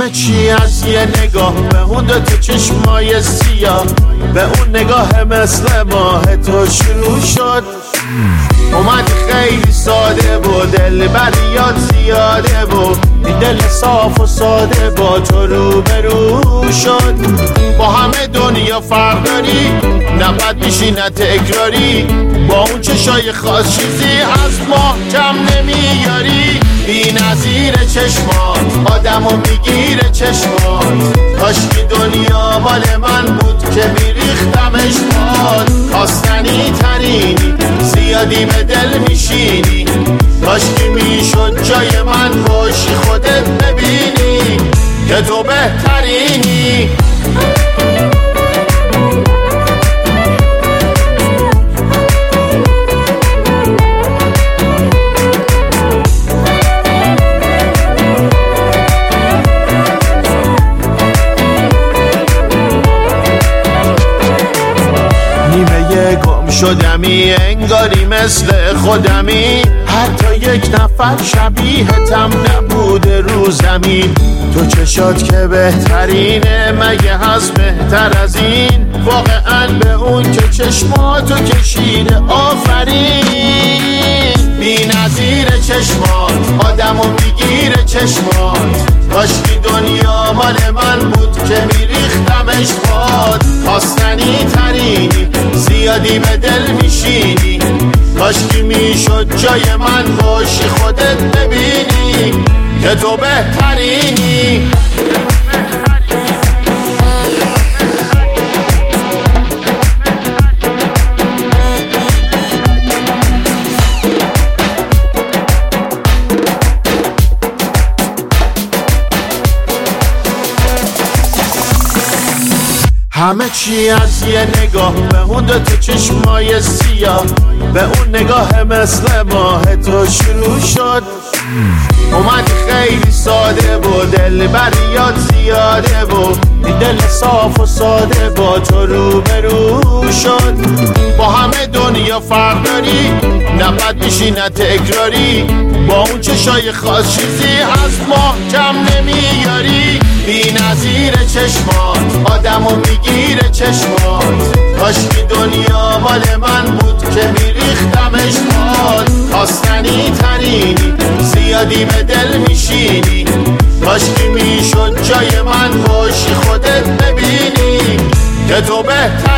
همه چی از یه نگاه به اون دوتا چشمای سیاه، به اون نگاه مثل ماه تو شروع شد. اومدی خیلی ساده و دل بریات زیاده و این دل صاف و ساده با تو روبرو شد. با همه دنیا فرق داری، نه بد میشی نه تکراری، با اون چشای خاص چیزی از ما کم نمیاری. بی نظیر چشمات آدمو میگیره چشمات، کاشکی دنیا مال من بود که میریختمش باد. خواستنی ترینی زیادی به دل میشینی، کاشکی میشد جای من باشی خودت ببینی که تو بهترینی. گم شدمی انگاری مثل خودمی، حتی یک نفر شبیهتم نبوده رو زمین. تو چشات که بهترینه مگه هست بهتر از این؟ واقعا به اون که چشماتو کشیده آفرین. بی نظیر چشمات آدمو میگیره چشمات، کاشکی دنیا مال من بود که میریختمش باد. خواستنی ترینی زیادی به دل میشینی، کاشکی میشد جای من باشی خودت ببینی که تو بهترینی. همه چی از یه نگاه به اون دوتا چشمای سیاه، به اون نگاه مثل ماه تو شروع شد. اومدی خیلی ساده و دل بریات زیاده و این دل صاف و ساده با تو روبرو شد. با همه دنیا فرق داری، نه بد میشی نه تکراری، با اون چشای خاص چیزی از ما کم نمیاری. بی نظیر چشمات آدمو میگیره چشمات، کاشکی دنیا مال من بود که میریختمش باد. خواستنی ترینی زیادی به دل میشینی، کاشکی میشد جای من باشی خودت ببینی که تو بهتر